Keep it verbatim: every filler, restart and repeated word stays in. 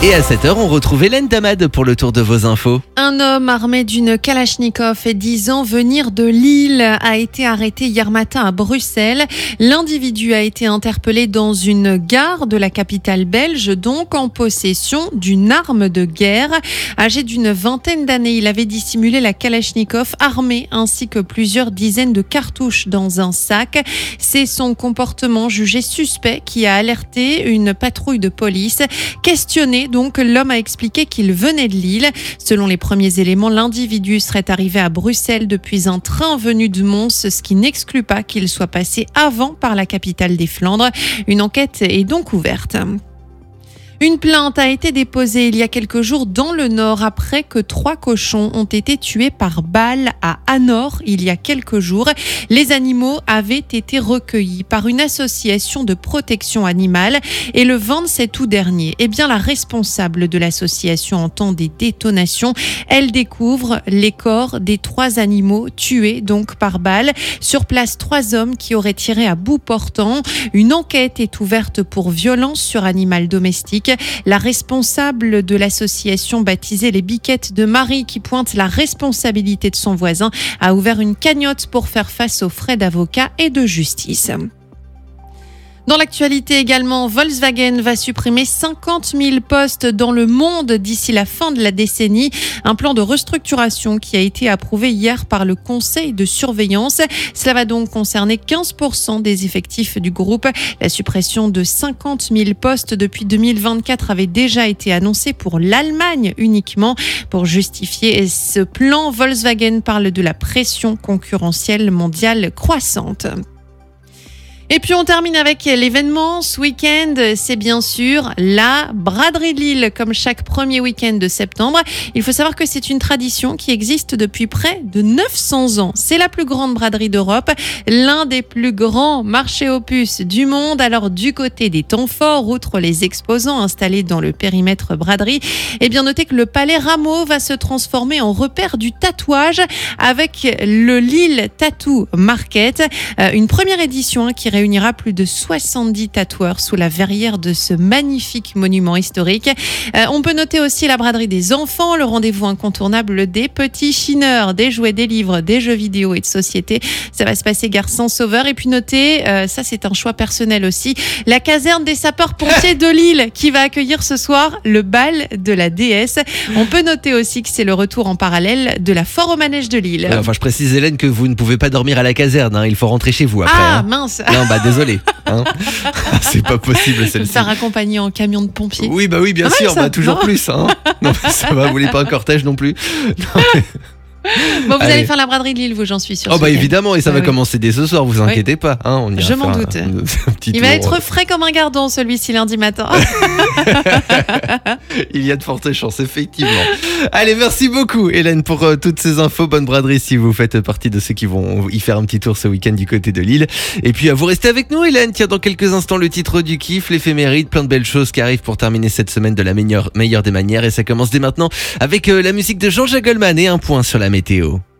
Et à sept heures, on retrouve Hélène Damad pour le tour de vos infos. Un homme armé d'une Kalachnikov et disant venir de Lille a été arrêté hier matin à Bruxelles. L'individu a été interpellé dans une gare de la capitale belge, donc en possession d'une arme de guerre. Âgé d'une vingtaine d'années, il avait dissimulé la Kalachnikov armée ainsi que plusieurs dizaines de cartouches dans un sac. C'est son comportement jugé suspect qui a alerté une patrouille de police. Questionné, donc, l'homme a expliqué qu'il venait de Lille. Selon les premiers éléments, l'individu serait arrivé à Bruxelles depuis un train venu de Mons, ce qui n'exclut pas qu'il soit passé avant par la capitale des Flandres. Une enquête est donc ouverte. Une plainte a été déposée il y a quelques jours dans le Nord après que trois cochons ont été tués par balle à Anor il y a quelques jours. Les animaux avaient été recueillis par une association de protection animale et le vingt-sept août dernier, eh bien, la responsable de l'association entend des détonations. Elle découvre les corps des trois animaux tués donc par balle. Sur place, trois hommes qui auraient tiré à bout portant. Une enquête est ouverte pour violence sur animal domestique. La responsable de l'association baptisée les Biquettes de Marie, qui pointe la responsabilité de son voisin, a ouvert une cagnotte pour faire face aux frais d'avocat et de justice. Dans l'actualité également, Volkswagen va supprimer cinquante mille postes dans le monde d'ici la fin de la décennie. Un plan de restructuration qui a été approuvé hier par le conseil de surveillance. Cela va donc concerner quinze pour cent des effectifs du groupe. La suppression de cinquante mille postes depuis deux mille vingt-quatre avait déjà été annoncée pour l'Allemagne uniquement. Pour justifier ce plan, Volkswagen parle de la pression concurrentielle mondiale croissante. Et puis on termine avec l'événement ce week-end, c'est bien sûr la braderie de Lille, comme chaque premier week-end de septembre. Il faut savoir que c'est une tradition qui existe depuis près de neuf cents ans. C'est la plus grande braderie d'Europe, l'un des plus grands marchés aux puces du monde. Alors du côté des temps forts, outre les exposants installés dans le périmètre braderie, eh bien notez que le Palais Rameau va se transformer en repère du tatouage avec le Lille Tattoo Market, euh, une première édition hein, qui réunira plus de soixante-dix tatoueurs sous la verrière de ce magnifique monument historique. Euh, on peut noter aussi la braderie des enfants, le rendez-vous incontournable des petits chineurs, des jouets, des livres, des jeux vidéo et de société. Ça va se passer gare Saint-Sauveur. Et puis notez, euh, ça c'est un choix personnel aussi, la caserne des sapeurs-pompiers de Lille qui va accueillir ce soir le bal de la déesse. On peut noter aussi que c'est le retour en parallèle de la foire au manège de Lille. Euh, enfin, je précise Hélène que vous ne pouvez pas dormir à la caserne, hein. Il faut rentrer chez vous après. Ah hein. mince. Non, bah désolé, hein. C'est pas possible celle-ci. Me faire accompagner en camion de pompiers. Oui, bah oui, bien ah, sûr, ça, bah toujours non. plus, hein. Non, mais ça va, vous voulez pas un cortège non plus. Non, mais... Bon, vous Allez. allez faire la braderie de Lille, vous, j'en suis sûre. Oh bah évidemment, et ça Ah, va oui. commencer dès ce soir, vous inquiétez pas, hein. On ira Je m'en faire doute. Un, un petit Il tour. va être frais comme un gardon, celui-ci, lundi matin. Il y a de fortes chances, effectivement. Allez, merci beaucoup Hélène pour euh, toutes ces infos. Bonne braderie si vous faites partie de ceux qui vont y faire un petit tour ce week-end du côté de Lille. Et puis à vous rester avec nous Hélène. Tiens, dans quelques instants le titre du kiff, l'éphéméride, plein de belles choses qui arrivent pour terminer cette semaine de la meilleure, meilleure des manières. Et ça commence dès maintenant avec euh, la musique de Jean-Jacques Goldman et un point sur la météo.